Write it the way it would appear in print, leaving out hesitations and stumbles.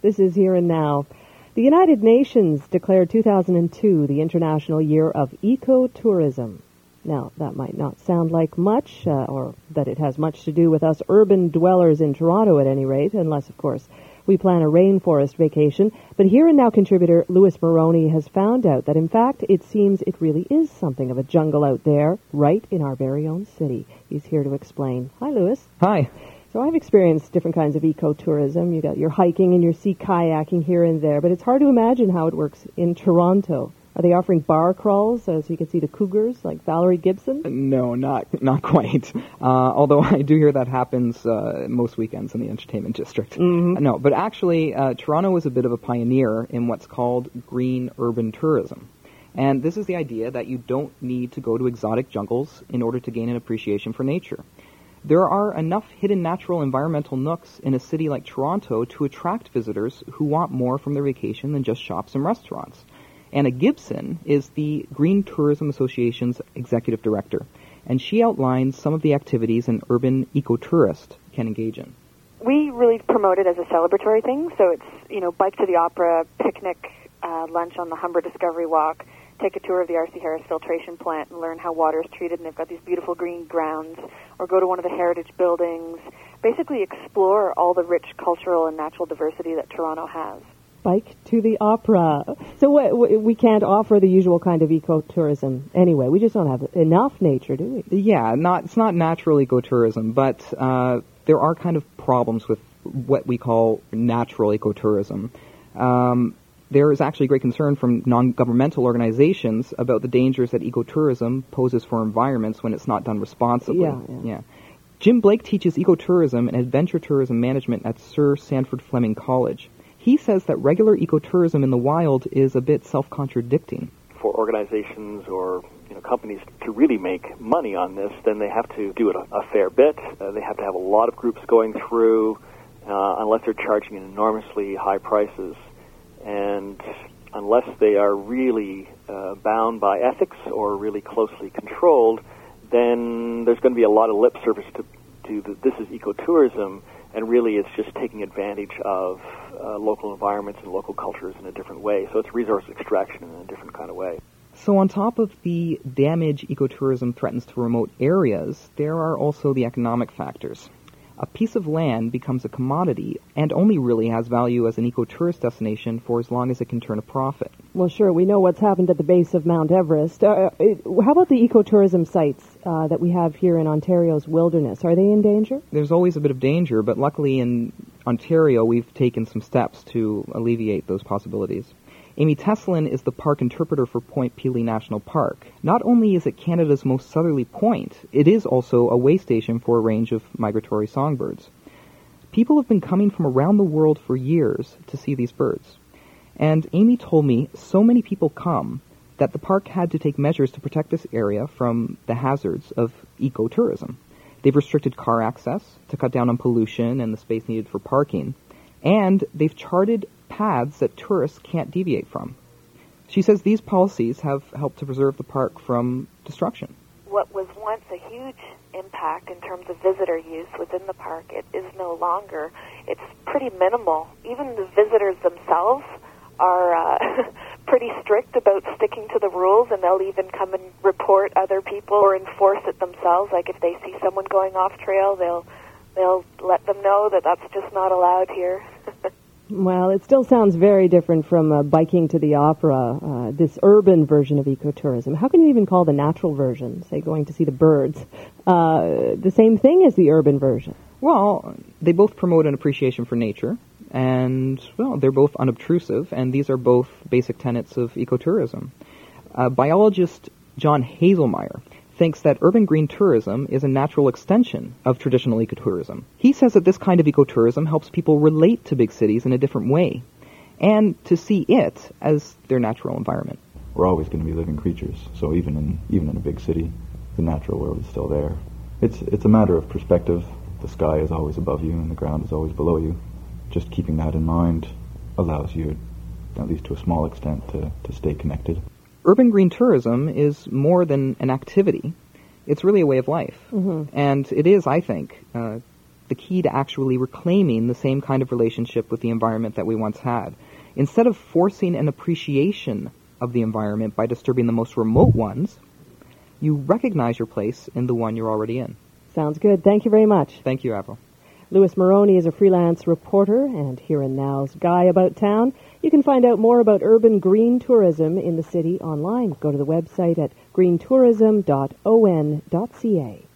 This is Here and Now. The United Nations declared 2002 the International Year of Ecotourism. Now, that might not sound like much, or that it has much to do with us urban dwellers in Toronto at any rate, unless, of course, we plan a rainforest vacation. But Here and Now contributor Louis Moroney has found out that, in fact, it seems it really is something of a jungle out there, right in our very own city. He's here to explain. Hi, Louis. Hi. So I've experienced different kinds of ecotourism. You got your hiking and your sea kayaking here and there, but it's hard to imagine how it works in Toronto. Are they offering bar crawls so you can see the cougars like Valerie Gibson? No, not quite. Although I do hear that happens most weekends in the entertainment district. Mm-hmm. No, but actually, Toronto is a bit of a pioneer in what's called green urban tourism. And this is the idea that you don't need to go to exotic jungles in order to gain an appreciation for nature. There are enough hidden natural environmental nooks in a city like Toronto to attract visitors who want more from their vacation than just shops and restaurants. Anna Gibson is the Green Tourism Association's executive director, and she outlines some of the activities an urban ecotourist can engage in. We really promote it as a celebratory thing, so it's, bike to the opera, picnic, lunch on the Humber Discovery Walk, take a tour of the R.C. Harris filtration plant and learn how water is treated, and they've got these beautiful green grounds, or go to one of the heritage buildings, basically explore all the rich cultural and natural diversity that Toronto has. Bike to the opera. So we can't offer the usual kind of ecotourism anyway. We just don't have enough nature, do we? Yeah, it's not natural ecotourism, but there are kind of problems with what we call natural ecotourism. There is actually great concern from non-governmental organizations about the dangers that ecotourism poses for environments when it's not done responsibly. Yeah. Jim Blake teaches ecotourism and adventure tourism management at Sir Sandford Fleming College. He says that regular ecotourism in the wild is a bit self-contradicting. For organizations or companies to really make money on this, then they have to do it a fair bit. They have to have a lot of groups going through, unless they're charging enormously high prices. And unless they are really bound by ethics or really closely controlled, then there's going to be a lot of lip service to this is ecotourism, and really it's just taking advantage of local environments and local cultures in a different way. So it's resource extraction in a different kind of way. So on top of the damage ecotourism threatens to remote areas, there are also the economic factors. A piece of land becomes a commodity and only really has value as an ecotourist destination for as long as it can turn a profit. Well, sure, we know what's happened at the base of Mount Everest. How about the ecotourism sites that we have here in Ontario's wilderness? Are they in danger? There's always a bit of danger, but luckily in Ontario we've taken some steps to alleviate those possibilities. Amy Teslin is the park interpreter for Point Pelee National Park. Not only is it Canada's most southerly point, it is also a way station for a range of migratory songbirds. People have been coming from around the world for years to see these birds. And Amy told me so many people come that the park had to take measures to protect this area from the hazards of ecotourism. They've restricted car access to cut down on pollution and the space needed for parking. And they've charted paths that tourists can't deviate from. She says these policies have helped to preserve the park from destruction. What was once a huge impact in terms of visitor use within the park, it is no longer. It's pretty minimal. Even the visitors themselves are pretty strict about sticking to the rules, and they'll even come and report other people or enforce it themselves. Like if they see someone going off trail, they'll let them know that that's just not allowed here. Well, it still sounds very different from biking to the opera, this urban version of ecotourism. How can you even call the natural version, say going to see the birds, the same thing as the urban version? Well, they both promote an appreciation for nature, and, well, they're both unobtrusive, and these are both basic tenets of ecotourism. Biologist John Hazelmeyer thinks that urban green tourism is a natural extension of traditional ecotourism. He says that this kind of ecotourism helps people relate to big cities in a different way, and to see it as their natural environment. We're always going to be living creatures, so even in a big city, the natural world is still there. It's a matter of perspective. The sky is always above you and the ground is always below you. Just keeping that in mind allows you, at least to a small extent, to stay connected. Urban green tourism is more than an activity. It's really a way of life. Mm-hmm. And it is, I think, the key to actually reclaiming the same kind of relationship with the environment that we once had. Instead of forcing an appreciation of the environment by disturbing the most remote ones, you recognize your place in the one you're already in. Sounds good. Thank you very much. Thank you, Avril. Louis Maroney is a freelance reporter and Here and Now's guy about town. You can find out more about urban green tourism in the city online. Go to the website at greentourism.on.ca.